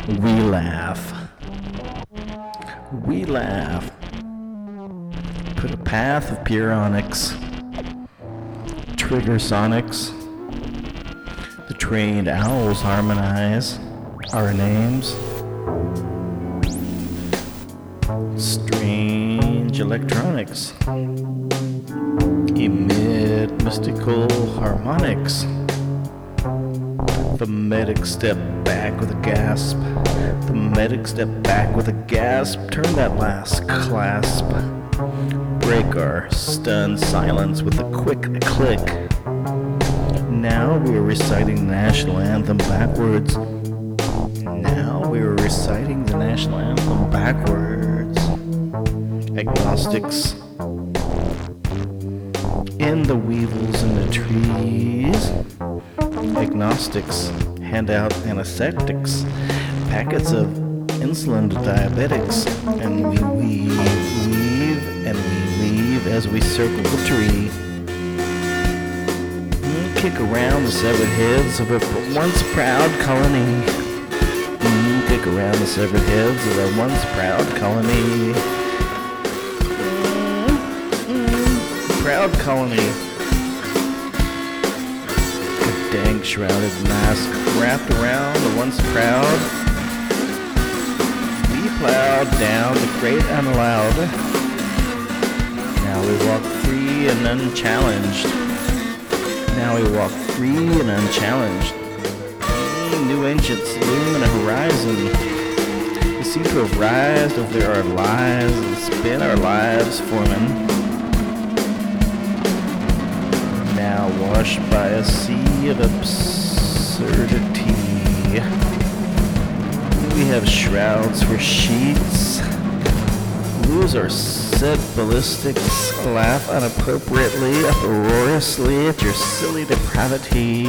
We laugh. We laugh. Put a path of pure onyx. Trigger sonics. The trained owls harmonize our names. Strange electronics emit mystical harmonics. The medic step back with a gasp. The medic step back with a gasp. Turn that last clasp. Break our stunned silence with a quick click. Now we are reciting the national anthem backwards. Now we are reciting the national anthem backwards. Agnostics in the weevils in the trees. Agnostics hand out anesthetics, packets of insulin to diabetics, and we weave, and we weave as we circle the tree. Kick around the severed heads of a once proud colony. Kick around the severed heads of a once proud colony. Proud colony. A dank shrouded mask wrapped around the once proud. We plowed down the great unallowed. Now we walk free and unchallenged. Now we walk free and unchallenged. New ancients loom in a horizon. We seem to have rised over our lives and spin our lives forming. Now washed by a sea of absurdity. We have shrouds for sheets. Lose our set ballistics. Laugh inappropriately, uproariously at your silly depravity.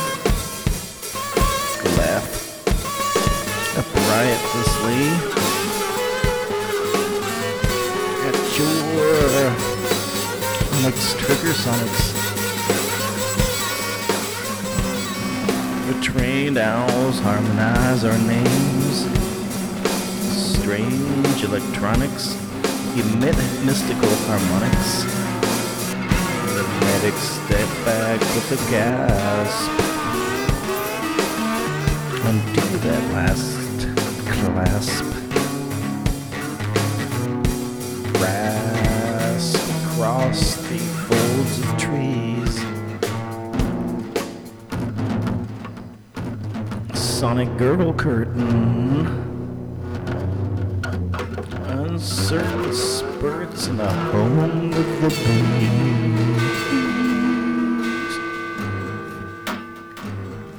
Laugh upriotously at your Onyx trigger sonics. The trained owls harmonize our names. Strange electronics emit mystical harmonics. The medic step back with a gasp. Undo that last clasp. Grasp across the folds of trees. Sonic girdle curtain. Uncertain spurts in the home of the breeze.